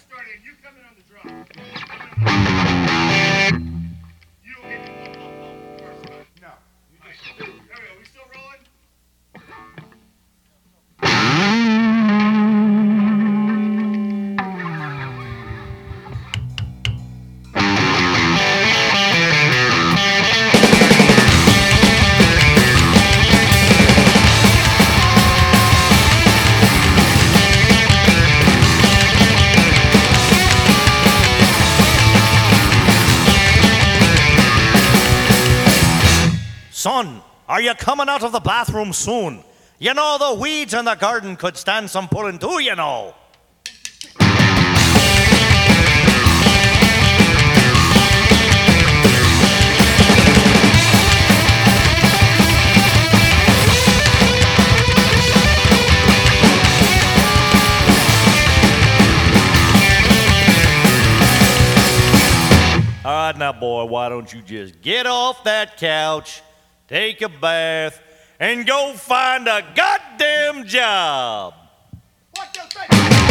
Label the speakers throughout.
Speaker 1: start in. You come in on the drum. You don't get to first time. No. There we go. We still rolling?
Speaker 2: Son, are you coming out of the bathroom soon? You know, the weeds in the garden could stand some pulling too, you know. All right, now, boy, why don't you just get off that couch, take a bath, and go find a goddamn job.
Speaker 1: What the thing?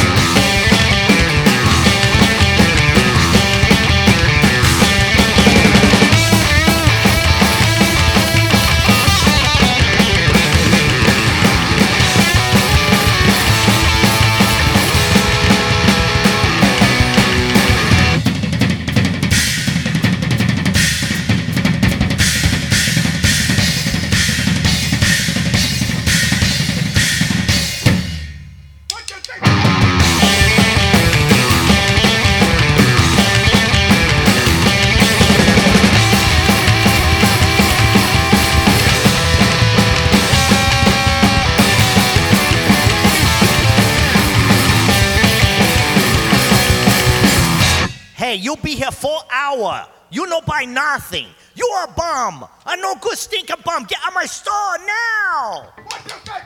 Speaker 2: Hey, you be here 4 hours. You know by nothing. You a bum. A no good stinking bum. Get out my store now.
Speaker 1: What the thing?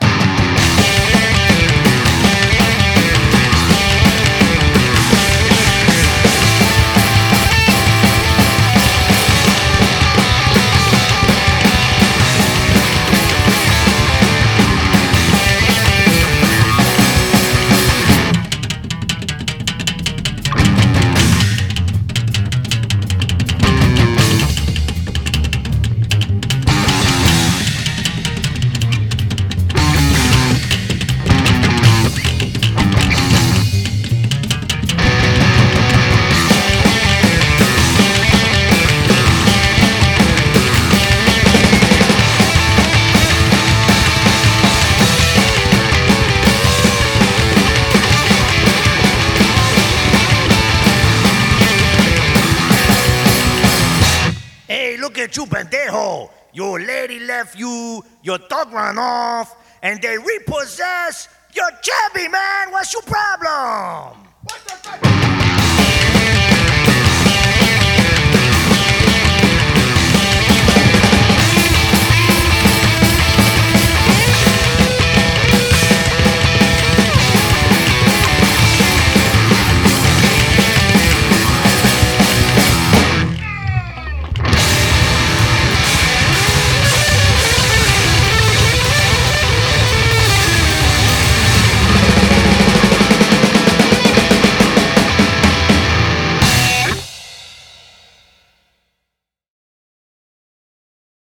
Speaker 2: Hey, look at you, pendejo. Your lady left you, your dog ran off, and they repossess your Chevy, man. What's your problem?
Speaker 1: What the